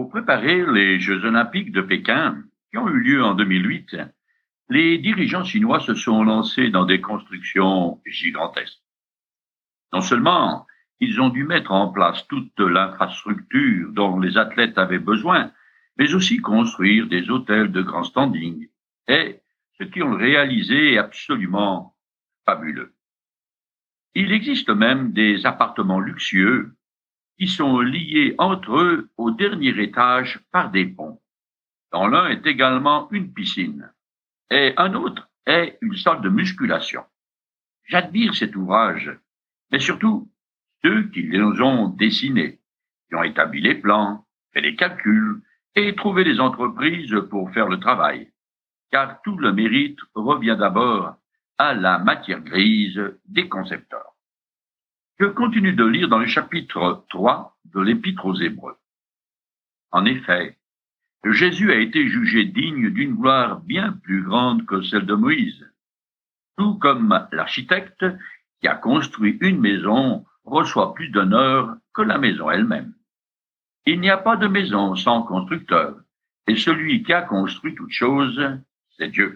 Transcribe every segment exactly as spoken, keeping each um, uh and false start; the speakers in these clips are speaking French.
Pour préparer les Jeux olympiques de Pékin, qui ont eu lieu en deux mille huit, les dirigeants chinois se sont lancés dans des constructions gigantesques. Non seulement ils ont dû mettre en place toute l'infrastructure dont les athlètes avaient besoin, mais aussi construire des hôtels de grand standing. Et ce qu'ils ont réalisé est absolument fabuleux. Il existe même des appartements luxueux qui sont liés entre eux au dernier étage par des ponts. Dans l'un est également une piscine et un autre est une salle de musculation. J'admire cet ouvrage, mais surtout ceux qui les ont dessinés, qui ont établi les plans, fait les calculs et trouvé les entreprises pour faire le travail, car tout le mérite revient d'abord à la matière grise des concepteurs. Je continue de lire dans le chapitre trois de l'Épître aux Hébreux. En effet, Jésus a été jugé digne d'une gloire bien plus grande que celle de Moïse, tout comme l'architecte qui a construit une maison reçoit plus d'honneur que la maison elle-même. Il n'y a pas de maison sans constructeur, et celui qui a construit toute chose, c'est Dieu.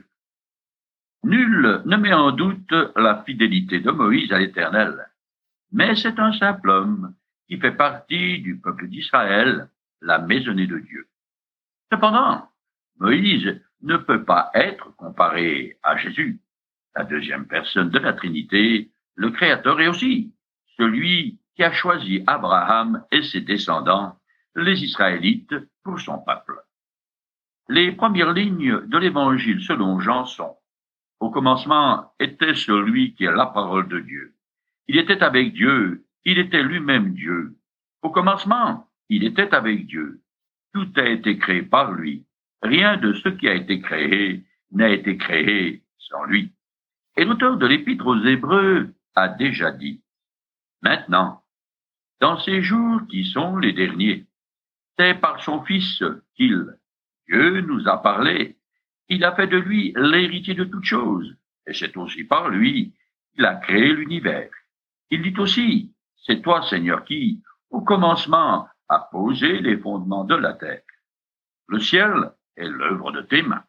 Nul ne met en doute la fidélité de Moïse à l'Éternel, mais c'est un simple homme qui fait partie du peuple d'Israël, la maisonnée de Dieu. Cependant, Moïse ne peut pas être comparé à Jésus, la deuxième personne de la Trinité, le Créateur et aussi celui qui a choisi Abraham et ses descendants, les Israélites, pour son peuple. Les premières lignes de l'Évangile selon Jean sont: au commencement était celui qui est la parole de Dieu. Il était avec Dieu, il était lui-même Dieu. Au commencement, il était avec Dieu. Tout a été créé par lui. Rien de ce qui a été créé n'a été créé sans lui. Et l'auteur de l'Épître aux Hébreux a déjà dit: maintenant, dans ces jours qui sont les derniers, c'est par son Fils qu'il, Dieu, nous a parlé. Il a fait de lui l'héritier de toutes choses, et c'est aussi par lui qu'il a créé l'univers. Il dit aussi: c'est toi, Seigneur, qui, au commencement, a posé les fondements de la terre. Le ciel est l'œuvre de tes mains.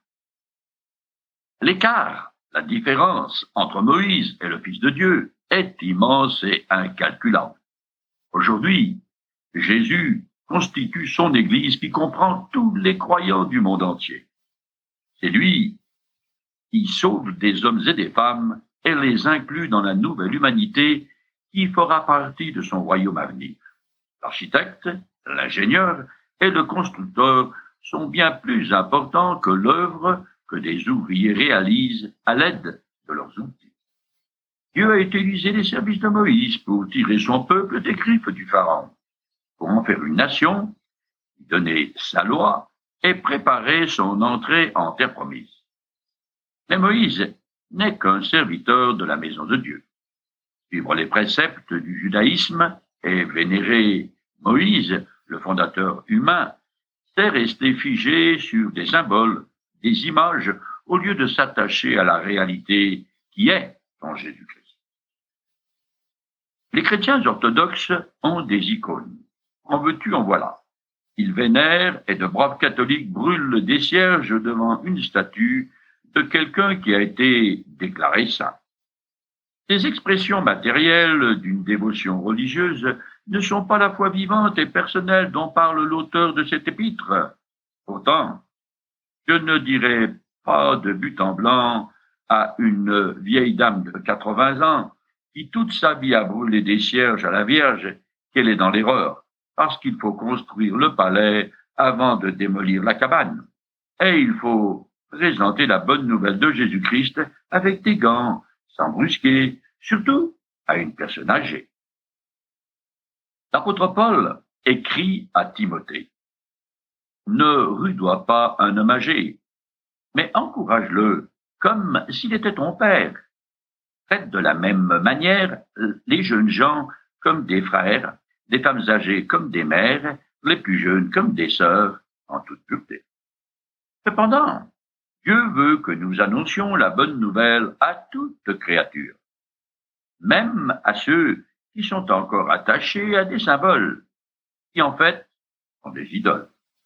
L'écart, la différence entre Moïse et le Fils de Dieu est immense et incalculable. Aujourd'hui, Jésus constitue son Église qui comprend tous les croyants du monde entier. C'est lui qui sauve des hommes et des femmes et les inclut dans la nouvelle humanité qui fera partie de son royaume à venir. L'architecte, l'ingénieur et le constructeur sont bien plus importants que l'œuvre que des ouvriers réalisent à l'aide de leurs outils. Dieu a utilisé les services de Moïse pour tirer son peuple des griffes du Pharaon, pour en faire une nation, lui donner sa loi et préparer son entrée en terre promise. Mais Moïse n'est qu'un serviteur de la maison de Dieu. Suivre les préceptes du judaïsme et vénérer Moïse, le fondateur humain, c'est rester figé sur des symboles, des images, au lieu de s'attacher à la réalité qui est en Jésus-Christ. Les chrétiens orthodoxes ont des icônes. En veux-tu, en voilà. Ils vénèrent et de braves catholiques brûlent des cierges devant une statue de quelqu'un qui a été déclaré saint. Ces expressions matérielles d'une dévotion religieuse ne sont pas la foi vivante et personnelle dont parle l'auteur de cet épître. Pourtant, je ne dirais pas de but en blanc à une vieille dame de quatre-vingts ans qui toute sa vie a brûlé des cierges à la Vierge qu'elle est dans l'erreur, parce qu'il faut construire le palais avant de démolir la cabane. Et il faut présenter la bonne nouvelle de Jésus-Christ avec des gants, sans brusquer, surtout à une personne âgée. L'apôtre Paul écrit à Timothée: ne rudoie pas un homme âgé, mais encourage-le comme s'il était ton père. Traite de la même manière les jeunes gens comme des frères, les femmes âgées comme des mères, les plus jeunes comme des sœurs, en toute pureté. Cependant, Dieu veut que nous annoncions la bonne nouvelle à toute créature, même à ceux qui sont encore attachés à des symboles, qui en fait sont des idoles.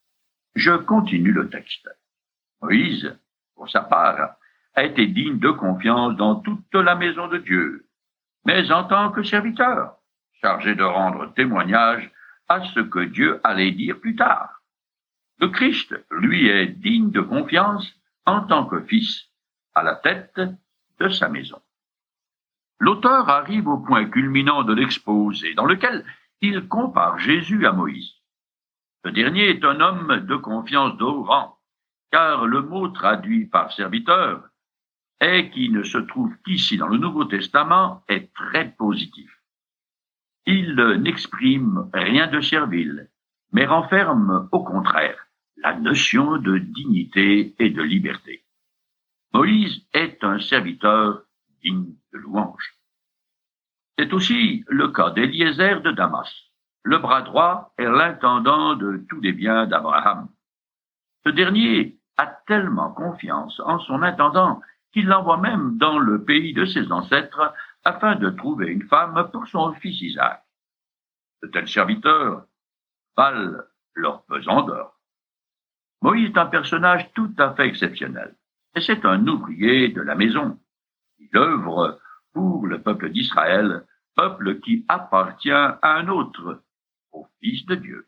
Je continue le texte. Moïse, pour sa part, a été digne de confiance dans toute la maison de Dieu, mais en tant que serviteur, chargé de rendre témoignage à ce que Dieu allait dire plus tard. Le Christ, lui, est digne de confiance en tant que fils, à la tête de sa maison. L'auteur arrive au point culminant de l'exposé, dans lequel il compare Jésus à Moïse. Ce dernier est un homme de confiance de haut rang, car le mot traduit par serviteur, et qui ne se trouve qu'ici dans le Nouveau Testament, est très positif. Il n'exprime rien de servile, mais renferme au contraire la notion de dignité et de liberté. Moïse est un serviteur digne de louange. C'est aussi le cas d'Éliézer de Damas, le bras droit et l'intendant de tous les biens d'Abraham. Ce dernier a tellement confiance en son intendant qu'il l'envoie même dans le pays de ses ancêtres afin de trouver une femme pour son fils Isaac. De tels serviteurs valent leur pesant d'or. Moïse est un personnage tout à fait exceptionnel, et c'est un ouvrier de la maison. Il œuvre pour le peuple d'Israël, peuple qui appartient à un autre, au Fils de Dieu.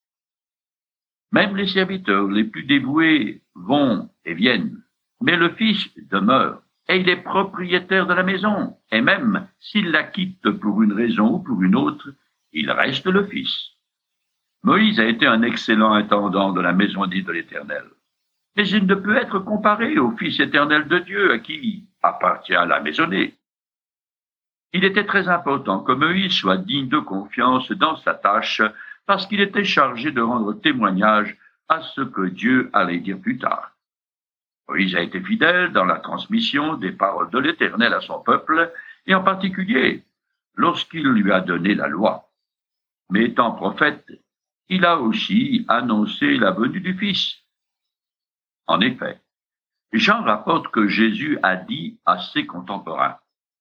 Même les serviteurs les plus dévoués vont et viennent, mais le Fils demeure, et il est propriétaire de la maison, et même s'il la quitte pour une raison ou pour une autre, il reste le Fils. Moïse a été un excellent intendant de la maison dite de l'Éternel, mais il ne peut être comparé au Fils éternel de Dieu à qui appartient la maisonnée. Il était très important que Moïse soit digne de confiance dans sa tâche parce qu'il était chargé de rendre témoignage à ce que Dieu allait dire plus tard. Moïse a été fidèle dans la transmission des paroles de l'Éternel à son peuple, et en particulier lorsqu'il lui a donné la loi. Mais étant prophète, il a aussi annoncé la venue du Fils. En effet, Jean rapporte que Jésus a dit à ses contemporains: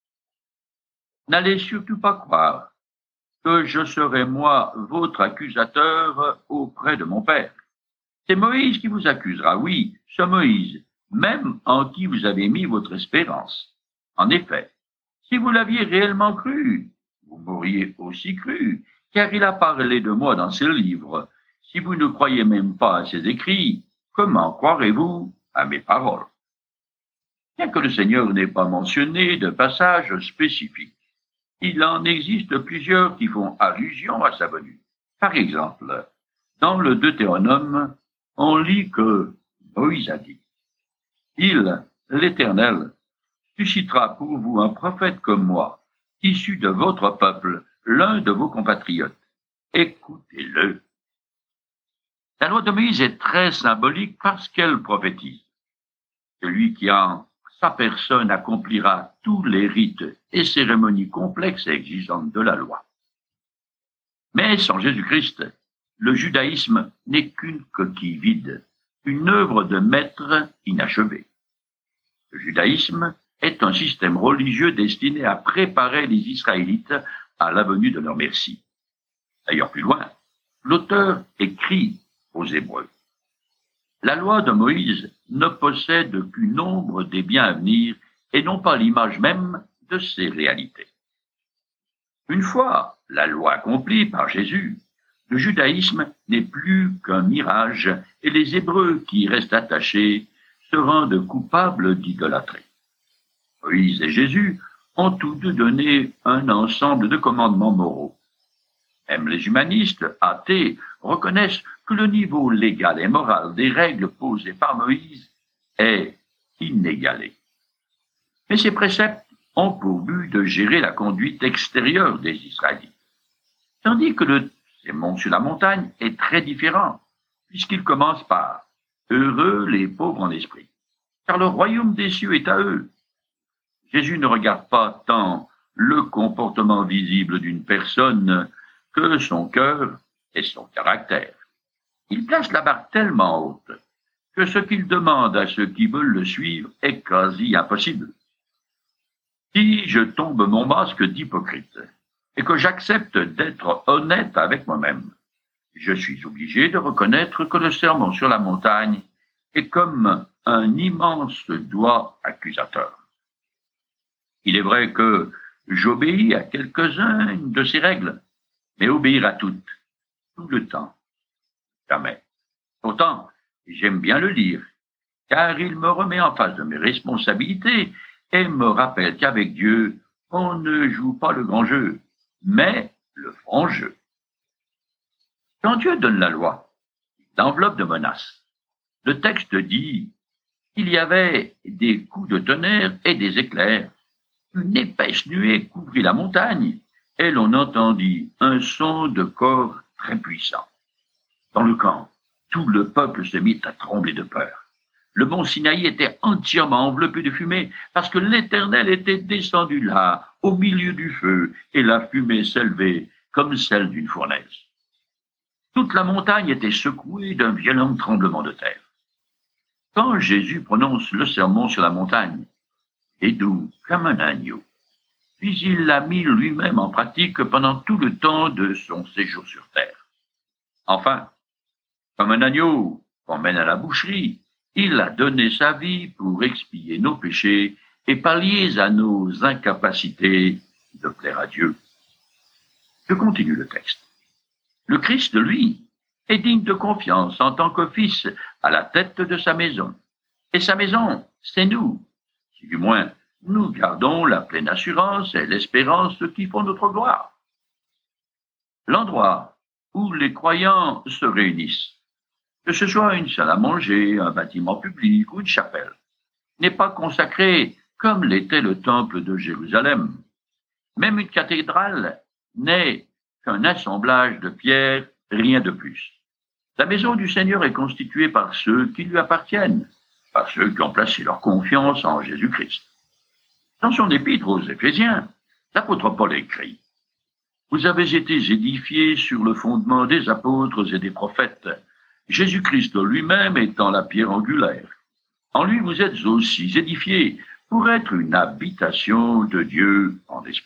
« N'allez surtout pas croire que je serai moi votre accusateur auprès de mon Père. C'est Moïse qui vous accusera, oui, ce Moïse, même en qui vous avez mis votre espérance. En effet, si vous l'aviez réellement cru, vous m'auriez aussi cru, car il a parlé de moi dans ses livres. Si vous ne croyez même pas à ses écrits, comment croirez-vous à mes paroles? » Bien que le Seigneur n'ait pas mentionné de passage spécifique, il en existe plusieurs qui font allusion à sa venue. Par exemple, dans le Deutéronome, on lit que Moïse a dit: « Il, l'Éternel, suscitera pour vous un prophète comme moi, issu de votre peuple, l'un de vos compatriotes. Écoutez-le. » La loi de Moïse est très symbolique parce qu'elle prophétise. Celui qui en sa personne accomplira tous les rites et cérémonies complexes et exigeantes de la loi. Mais sans Jésus-Christ, le judaïsme n'est qu'une coquille vide, une œuvre de maître inachevée. Le judaïsme est un système religieux destiné à préparer les Israélites à la venue de leur Messie. D'ailleurs, plus loin, l'auteur écrit aux Hébreux: « La loi de Moïse ne possède qu'une ombre des biens à venir et non pas l'image même de ces réalités. » Une fois la loi accomplie par Jésus, le judaïsme n'est plus qu'un mirage et les Hébreux qui y restent attachés se rendent coupables d'idolâtrie. Moïse et Jésus ont tous deux donné un ensemble de commandements moraux. Même les humanistes athées reconnaissent que le niveau légal et moral des règles posées par Moïse est inégalé. Mais ces préceptes ont pour but de gérer la conduite extérieure des Israélites, tandis que le sermon sur la montagne est très différent, puisqu'il commence par « Heureux les pauvres en esprit, car le royaume des cieux est à eux ». Jésus ne regarde pas tant le comportement visible d'une personne que son cœur et son caractère. Il place la barre tellement haute que ce qu'il demande à ceux qui veulent le suivre est quasi impossible. Si je tombe mon masque d'hypocrite et que j'accepte d'être honnête avec moi-même, je suis obligé de reconnaître que le sermon sur la montagne est comme un immense doigt accusateur. Il est vrai que j'obéis à quelques-unes de ces règles, mais obéir à toutes, tout le temps, jamais. Pourtant, j'aime bien le lire, car il me remet en face de mes responsabilités et me rappelle qu'avec Dieu, on ne joue pas le grand jeu, mais le franc jeu. Quand Dieu donne la loi, il l'enveloppe de menaces. Le texte dit qu'il y avait des coups de tonnerre et des éclairs. Une épaisse nuée couvrit la montagne et l'on entendit un son de corps très puissant. Dans le camp, tout le peuple se mit à trembler de peur. Le mont Sinaï était entièrement enveloppé de fumée parce que l'Éternel était descendu là, au milieu du feu, et la fumée s'élevait comme celle d'une fournaise. Toute la montagne était secouée d'un violent tremblement de terre. Quand Jésus prononce le sermon sur la montagne, il est doux comme un agneau. Puis il l'a mis lui-même en pratique pendant tout le temps de son séjour sur terre. Enfin, comme un agneau qu'on mène à la boucherie, il a donné sa vie pour expier nos péchés et pallier à nos incapacités de plaire à Dieu. Je continue le texte. Le Christ, lui, est digne de confiance en tant que fils à la tête de sa maison. Et sa maison, c'est nous, si du moins nous gardons la pleine assurance et l'espérance qui font notre gloire. L'endroit où les croyants se réunissent, que ce soit une salle à manger, un bâtiment public ou une chapelle, n'est pas consacré comme l'était le temple de Jérusalem. Même une cathédrale n'est qu'un assemblage de pierres, rien de plus. La maison du Seigneur est constituée par ceux qui lui appartiennent, par ceux qui ont placé leur confiance en Jésus-Christ. Dans son épître aux Éphésiens, l'apôtre Paul écrit « Vous avez été édifiés sur le fondement des apôtres et des prophètes, Jésus-Christ lui-même étant la pierre angulaire. En lui vous êtes aussi édifiés pour être une habitation de Dieu en esprit. »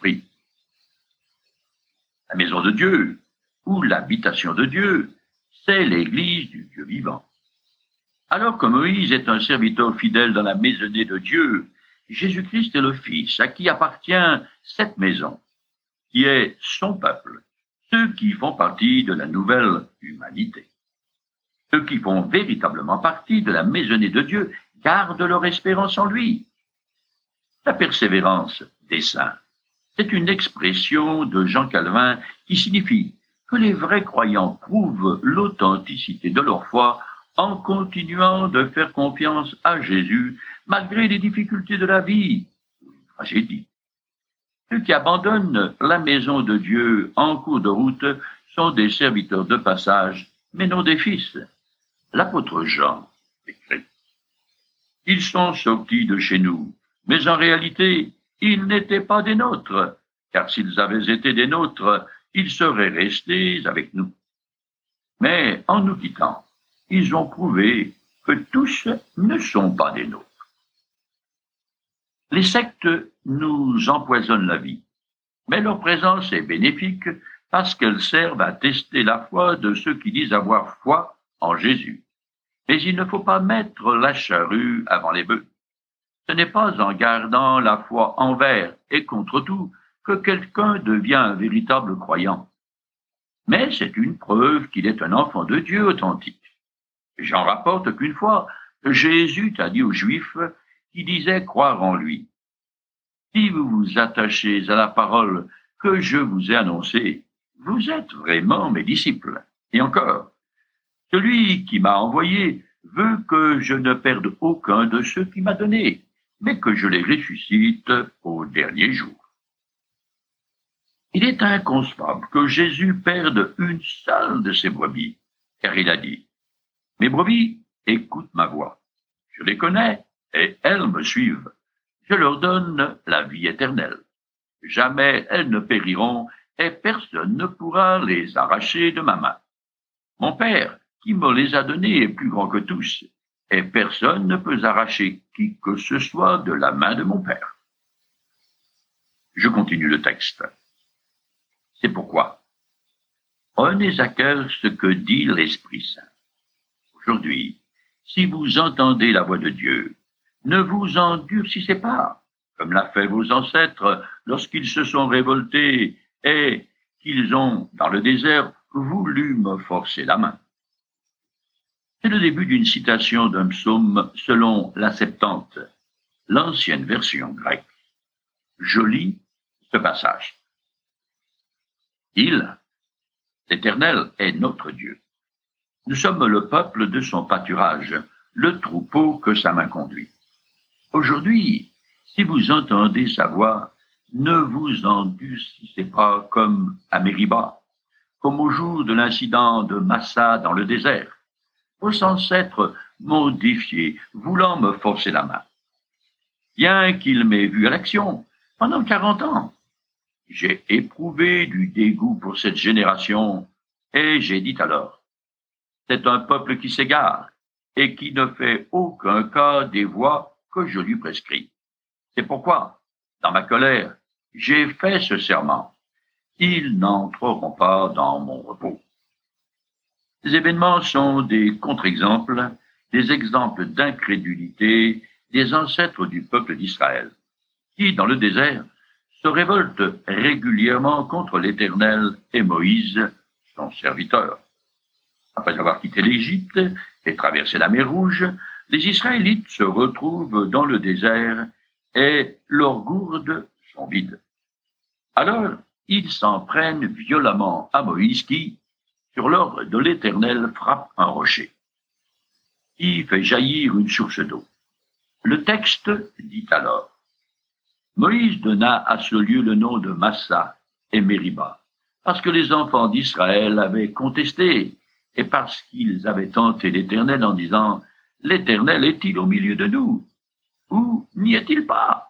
La maison de Dieu, ou l'habitation de Dieu, c'est l'Église du Dieu vivant. Alors que Moïse est un serviteur fidèle dans la maisonnée de Dieu, Jésus-Christ est le Fils à qui appartient cette maison, qui est son peuple, ceux qui font partie de la nouvelle humanité. Ceux qui font véritablement partie de la maisonnée de Dieu gardent leur espérance en lui. La persévérance des saints, c'est une expression de Jean Calvin qui signifie que les vrais croyants prouvent l'authenticité de leur foi en continuant de faire confiance à Jésus malgré les difficultés de la vie, une tragédie. Ceux qui abandonnent la maison de Dieu en cours de route sont des serviteurs de passage, mais non des fils. L'apôtre Jean écrit « Ils sont sortis de chez nous, mais en réalité, ils n'étaient pas des nôtres, car s'ils avaient été des nôtres, ils seraient restés avec nous. Mais en nous quittant, ils ont prouvé que tous ne sont pas des nôtres. » Les sectes nous empoisonnent la vie, mais leur présence est bénéfique parce qu'elles servent à tester la foi de ceux qui disent avoir foi en Jésus. Mais il ne faut pas mettre la charrue avant les bœufs. Ce n'est pas en gardant la foi envers et contre tout que quelqu'un devient un véritable croyant. Mais c'est une preuve qu'il est un enfant de Dieu authentique. J'en rapporte qu'une fois, Jésus a dit aux Juifs qui disaient croire en lui. Si vous vous attachez à la parole que je vous ai annoncée, vous êtes vraiment mes disciples. Et encore, celui qui m'a envoyé veut que je ne perde aucun de ceux qu'il m'a donnés, mais que je les ressuscite au dernier jour. Il est inconcevable que Jésus perde une seule de ses brebis, car il a dit « Mes brebis écoutent ma voix. Je les connais et elles me suivent. Je leur donne la vie éternelle. Jamais elles ne périront et personne ne pourra les arracher de ma main. Mon Père, qui me les a donnés, est plus grand que tous, et personne ne peut arracher qui que ce soit de la main de mon Père. » Je continue le texte. C'est pourquoi Prenez à cœur ce que dit l'Esprit Saint. Aujourd'hui, si vous entendez la voix de Dieu, ne vous endurcissez pas, comme l'a fait vos ancêtres lorsqu'ils se sont révoltés et qu'ils ont, dans le désert, voulu me forcer la main. C'est le début d'une citation d'un psaume selon la Septante, l'ancienne version grecque. Je lis ce passage. Il, l'Éternel, est notre Dieu. Nous sommes le peuple de son pâturage, le troupeau que sa main conduit. Aujourd'hui, si vous entendez sa voix, ne vous endurcissez pas comme à Mériba, comme au jour de l'incident de Massa dans le désert. Vos ancêtres m'ont défié, voulant me forcer la main. Bien qu'il m'ait vu à l'action pendant quarante ans, j'ai éprouvé du dégoût pour cette génération et j'ai dit alors, c'est un peuple qui s'égare et qui ne fait aucun cas des voies que je lui prescris. C'est pourquoi, dans ma colère, j'ai fait ce serment. Ils n'entreront pas dans mon repos. Ces événements sont des contre-exemples, des exemples d'incrédulité des ancêtres du peuple d'Israël, qui, dans le désert, se révoltent régulièrement contre l'Éternel et Moïse, son serviteur. Après avoir quitté l'Égypte et traversé la mer Rouge, les Israélites se retrouvent dans le désert et leurs gourdes sont vides. Alors, ils s'en prennent violemment à Moïse qui, sur l'ordre de l'Éternel, frappe un rocher, qui fait jaillir une source d'eau. Le texte dit alors, Moïse donna à ce lieu le nom de Massa et Mériba, parce que les enfants d'Israël avaient contesté et parce qu'ils avaient tenté l'Éternel en disant, l'Éternel est-il au milieu de nous, ou n'y est-il pas?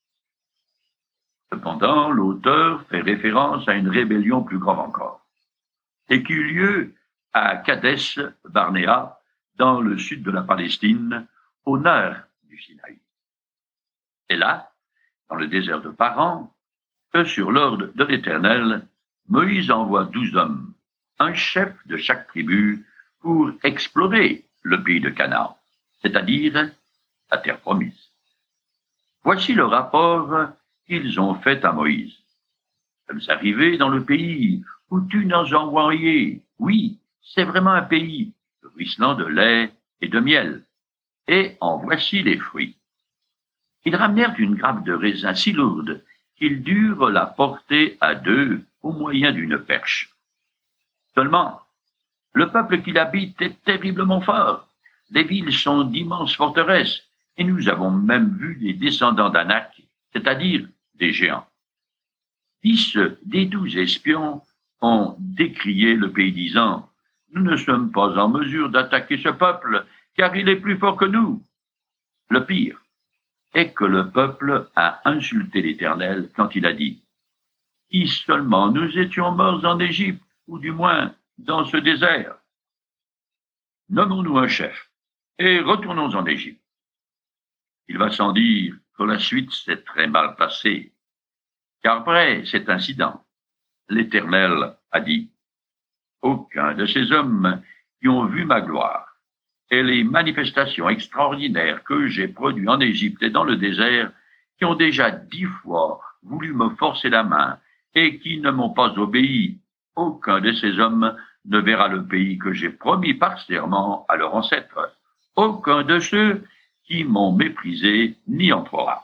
Cependant, l'auteur fait référence à une rébellion plus grave encore, et qui eut lieu à Kadesh Barnéa, dans le sud de la Palestine, au nord du Sinaï. Et là, dans le désert de Paran, que sur l'ordre de l'Éternel, Moïse envoie douze hommes, un chef de chaque tribu, pour explorer le pays de Canaan, c'est-à-dire la terre promise. Voici le rapport qu'ils ont fait à Moïse. Nous sommes arrivés dans le pays où tu nous as envoyés. Oui, c'est vraiment un pays, ruisselant de lait et de miel. Et en voici les fruits. Ils ramenèrent une grappe de raisin si lourde qu'ils durent la porter à deux au moyen d'une perche. Seulement, le peuple qui l'habite est terriblement fort. Les villes sont d'immenses forteresses, et nous avons même vu des descendants d'Anak, c'est-à-dire des géants. Dix des douze espions ont décrié le pays disant, nous ne sommes pas en mesure d'attaquer ce peuple, car il est plus fort que nous. Le pire est que le peuple a insulté l'Éternel quand il a dit, si seulement nous étions morts en Égypte, ou du moins dans ce désert. Nommons-nous un chef, et retournons en Égypte. Il va sans dire que la suite s'est très mal passée, car après cet incident, l'Éternel a dit, aucun de ces hommes qui ont vu ma gloire et les manifestations extraordinaires que j'ai produites en Égypte et dans le désert, qui ont déjà dix fois voulu me forcer la main et qui ne m'ont pas obéi, aucun de ces hommes ne verra le pays que j'ai promis par serment à leurs ancêtres. Aucun de ceux qui m'ont méprisé n'y entrera.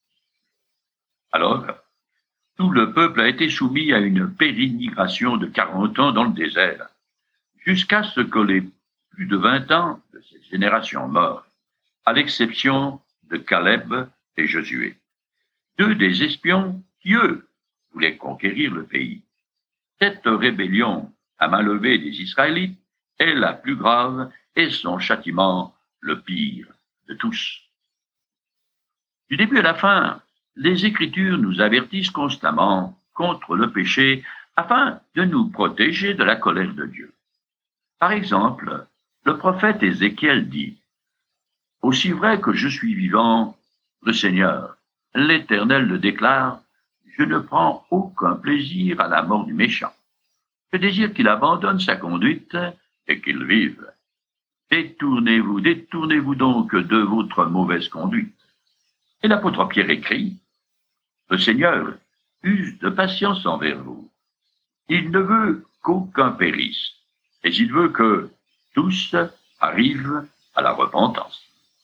Alors, tout le peuple a été soumis à une pérégrination de quarante ans dans le désert, jusqu'à ce que les plus de vingt ans de cette génération meurent, à l'exception de Caleb et Josué, deux des espions qui, eux, voulaient conquérir le pays. Cette rébellion à main levée des Israélites est la plus grave et son châtiment le pire de tous. Du début à la fin, les Écritures nous avertissent constamment contre le péché afin de nous protéger de la colère de Dieu. Par exemple, le prophète Ézéchiel dit « Aussi vrai que je suis vivant, le Seigneur, l'Éternel le déclare, je ne prends aucun plaisir à la mort du méchant, Je désire qu'il abandonne sa conduite et qu'il vive. Détournez-vous, détournez-vous donc de votre mauvaise conduite. Et l'apôtre Pierre écrit, le Seigneur use de patience envers vous. Il ne veut qu'aucun périsse, et il veut que tous arrivent à la repentance.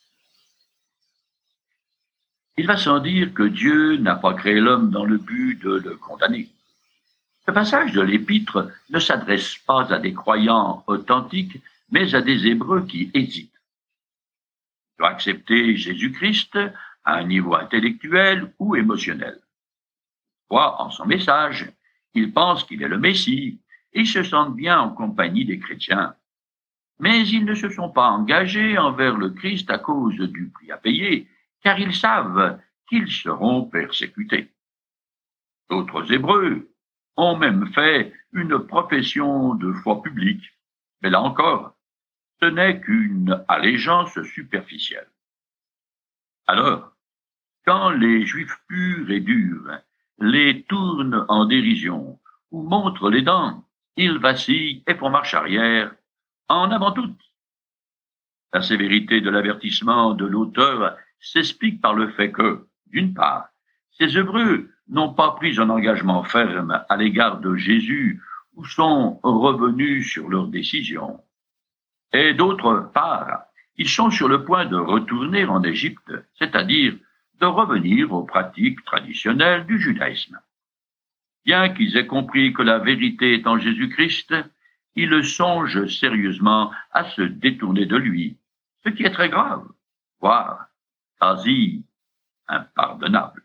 Il va sans dire que Dieu n'a pas créé l'homme dans le but de le condamner. Ce passage de l'Épître ne s'adresse pas à des croyants authentiques, mais à des Hébreux qui hésitent. Ils doivent accepter Jésus-Christ à un niveau intellectuel ou émotionnel. Soit en son message, ils pensent qu'il est le Messie et ils se sentent bien en compagnie des chrétiens. Mais ils ne se sont pas engagés envers le Christ à cause du prix à payer, car ils savent qu'ils seront persécutés. D'autres Hébreux ont même fait une profession de foi publique, mais là encore, ce n'est qu'une allégeance superficielle. Alors, quand les Juifs purs et durs les tournent en dérision ou montrent les dents, ils vacillent et font marche arrière, en avant toutes. La sévérité de l'avertissement de l'auteur s'explique par le fait que, d'une part, ces Hébreux n'ont pas pris un engagement ferme à l'égard de Jésus ou sont revenus sur leur décision. Et d'autre part, ils sont sur le point de retourner en Égypte, c'est-à-dire de revenir aux pratiques traditionnelles du judaïsme. Bien qu'ils aient compris que la vérité est en Jésus-Christ, ils songent sérieusement à se détourner de lui, ce qui est très grave, voire quasi impardonnable.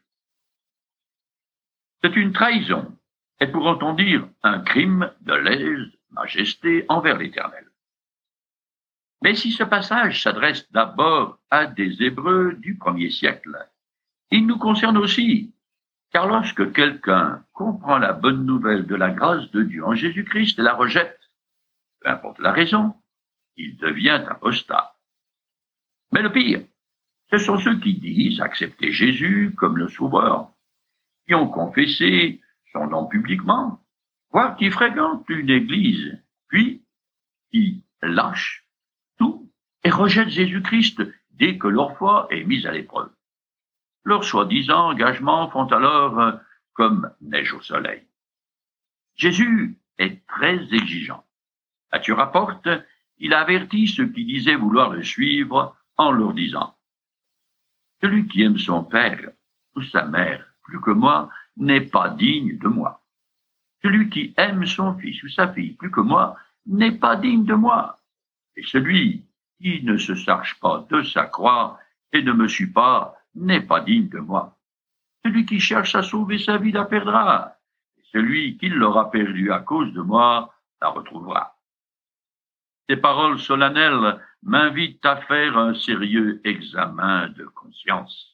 C'est une trahison, et pourrait-on dire un crime de lèse-majesté envers l'Éternel. Mais si ce passage s'adresse d'abord à des Hébreux du premier siècle, il nous concerne aussi, car lorsque quelqu'un comprend la bonne nouvelle de la grâce de Dieu en Jésus-Christ et la rejette, peu importe la raison, il devient apostat. Mais le pire, ce sont ceux qui disent accepter Jésus comme le Sauveur, qui ont confessé son nom publiquement, voire qui fréquentent une église, puis qui lâchent tout et rejettent Jésus-Christ dès que leur foi est mise à l'épreuve. Leurs soi-disant engagements font alors euh, comme neige au soleil. Jésus est très exigeant. Matthieu rapporte, il avertit ceux qui disaient vouloir le suivre en leur disant « Celui qui aime son père ou sa mère plus que moi n'est pas digne de moi. Celui qui aime son fils ou sa fille plus que moi n'est pas digne de moi. Et celui qui ne se charge pas de sa croix et ne me suit pas n'est pas digne de moi. Celui qui cherche à sauver sa vie la perdra. Et celui qui l'aura perdue à cause de moi la retrouvera. » Ces paroles solennelles m'invitent à faire un sérieux examen de conscience.